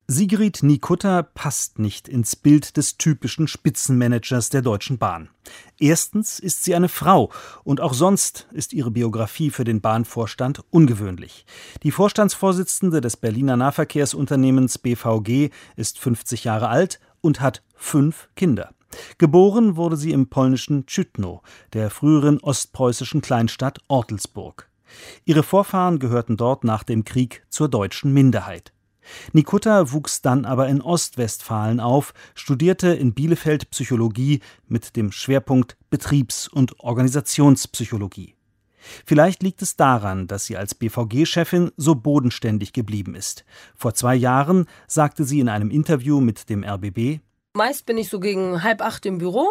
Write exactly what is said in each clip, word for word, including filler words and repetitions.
Sigrid Nikutta passt nicht ins Bild des typischen Spitzenmanagers der Deutschen Bahn. Erstens ist sie eine Frau und auch sonst ist ihre Biografie für den Bahnvorstand ungewöhnlich. Die Vorstandsvorsitzende des Berliner Nahverkehrsunternehmens B V G ist fünfzig Jahre alt und hat fünf Kinder. Geboren wurde sie im polnischen Tschydno, der früheren ostpreußischen Kleinstadt Ortelsburg. Ihre Vorfahren gehörten dort nach dem Krieg zur deutschen Minderheit. Nikutta wuchs dann aber in Ostwestfalen auf, studierte in Bielefeld Psychologie mit dem Schwerpunkt Betriebs- und Organisationspsychologie. Vielleicht liegt es daran, dass sie als B V G-Chefin so bodenständig geblieben ist. Vor zwei Jahren sagte sie in einem Interview mit dem R B B: Meist bin ich so gegen halb acht im Büro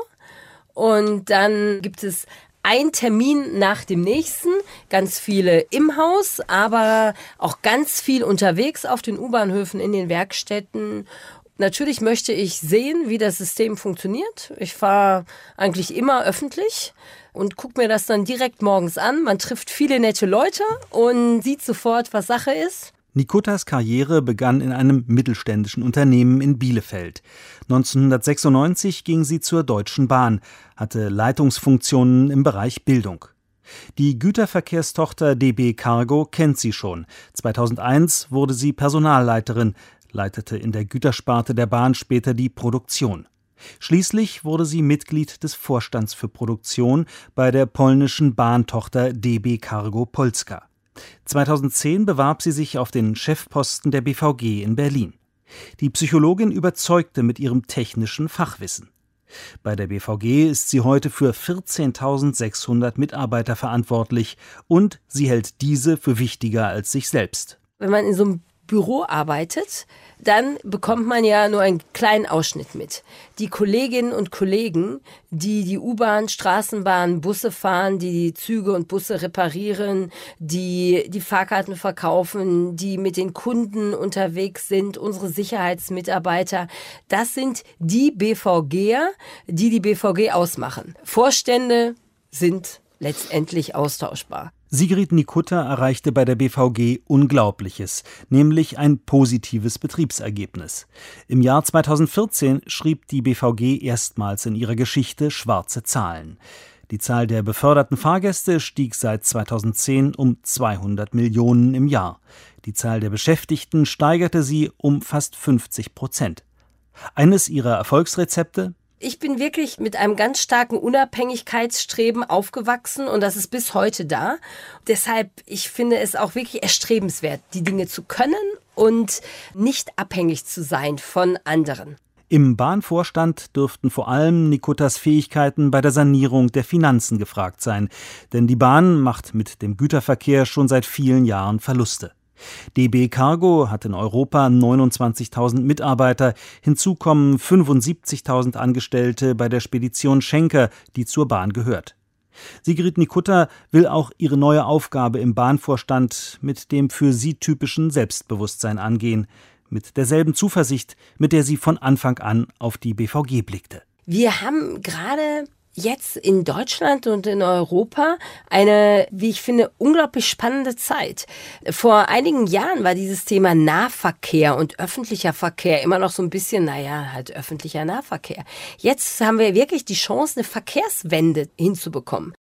und dann gibt es ein Termin nach dem nächsten, ganz viele im Haus, aber auch ganz viel unterwegs auf den U-Bahnhöfen, in den Werkstätten. Natürlich möchte ich sehen, wie das System funktioniert. Ich fahre eigentlich immer öffentlich und gucke mir das dann direkt morgens an. Man trifft viele nette Leute und sieht sofort, was Sache ist. Nikuttas Karriere begann in einem mittelständischen Unternehmen in Bielefeld. neunzehnhundertsechsundneunzig ging sie zur Deutschen Bahn, hatte Leitungsfunktionen im Bereich Bildung. Die Güterverkehrstochter D B Cargo kennt sie schon. zweitausendeins wurde sie Personalleiterin, leitete in der Gütersparte der Bahn später die Produktion. Schließlich wurde sie Mitglied des Vorstands für Produktion bei der polnischen Bahntochter D B Cargo Polska. zweitausendzehn bewarb sie sich auf den Chefposten der B V G in Berlin. Die Psychologin überzeugte mit ihrem technischen Fachwissen. Bei der B V G ist sie heute für vierzehntausendsechshundert Mitarbeiter verantwortlich und sie hält diese für wichtiger als sich selbst. Wenn man in so einem Büro arbeitet, dann bekommt man ja nur einen kleinen Ausschnitt mit. Die Kolleginnen und Kollegen, die die U-Bahn, Straßenbahn, Busse fahren, die die Züge und Busse reparieren, die die Fahrkarten verkaufen, die mit den Kunden unterwegs sind, unsere Sicherheitsmitarbeiter, das sind die BVGer, die die B V G ausmachen. Vorstände sind letztendlich austauschbar. Sigrid Nikutta erreichte bei der B V G Unglaubliches, nämlich ein positives Betriebsergebnis. Im Jahr zweitausendvierzehn schrieb die B V G erstmals in ihrer Geschichte schwarze Zahlen. Die Zahl der beförderten Fahrgäste stieg seit zweitausendzehn um zweihundert Millionen im Jahr. Die Zahl der Beschäftigten steigerte sie um fast fünfzig Prozent. Eines ihrer Erfolgsrezepte: Ich bin wirklich mit einem ganz starken Unabhängigkeitsstreben aufgewachsen und das ist bis heute da. Deshalb, ich finde es auch wirklich erstrebenswert, die Dinge zu können und nicht abhängig zu sein von anderen. Im Bahnvorstand dürften vor allem Nikuttas Fähigkeiten bei der Sanierung der Finanzen gefragt sein, denn die Bahn macht mit dem Güterverkehr schon seit vielen Jahren Verluste. D B Cargo hat in Europa neunundzwanzigtausend Mitarbeiter, hinzu kommen fünfundsiebzigtausend Angestellte bei der Spedition Schenker, die zur Bahn gehört. Sigrid Nikutta will auch ihre neue Aufgabe im Bahnvorstand mit dem für sie typischen Selbstbewusstsein angehen, mit derselben Zuversicht, mit der sie von Anfang an auf die B V G blickte. Wir haben gerade jetzt in Deutschland und in Europa eine, wie ich finde, unglaublich spannende Zeit. Vor einigen Jahren war dieses Thema Nahverkehr und öffentlicher Verkehr immer noch so ein bisschen, naja, halt öffentlicher Nahverkehr. Jetzt haben wir wirklich die Chance, eine Verkehrswende hinzubekommen.